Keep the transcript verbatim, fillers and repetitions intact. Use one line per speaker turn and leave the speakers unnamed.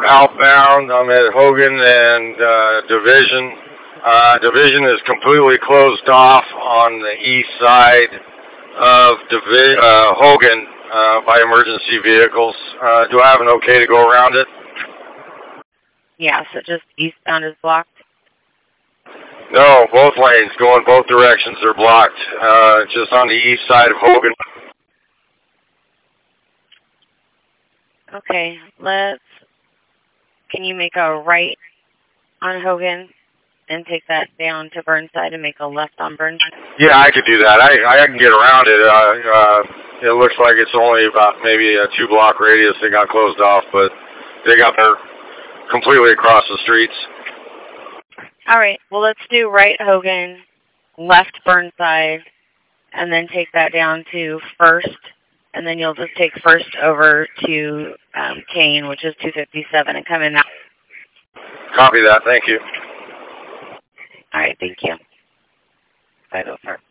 outbound. I'm at Hogan and uh, Division. Uh, Division is completely closed off on the east side of Divi- uh, Hogan uh, by emergency vehicles. Uh, do I have an okay to go around it?
Yeah, so just eastbound is blocked?
No, both lanes going both directions are blocked. Uh, just on the east side of Hogan.
Okay, let's, can you make a right on Hogan and take that down to Burnside and make a left on Burnside?
Yeah, I could do that. I, I can get around it. Uh, uh, it looks like it's only about maybe a two block radius they got closed off, but they got there completely across the streets.
All right, well, let's do right Hogan, left Burnside, and then take that down to First, and then you'll just take First over to um, Kane, which is two fifty-seven, and come in now.
Copy that. Thank you.
All right, thank you. five oh four.